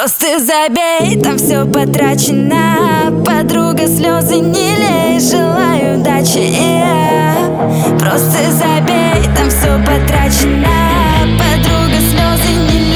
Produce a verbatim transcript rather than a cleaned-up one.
Просто забей, там все потрачено. Подруга, слезы не лей, желаю удачи и я. Просто забей, там все потрачено. Подруга, слезы не лей.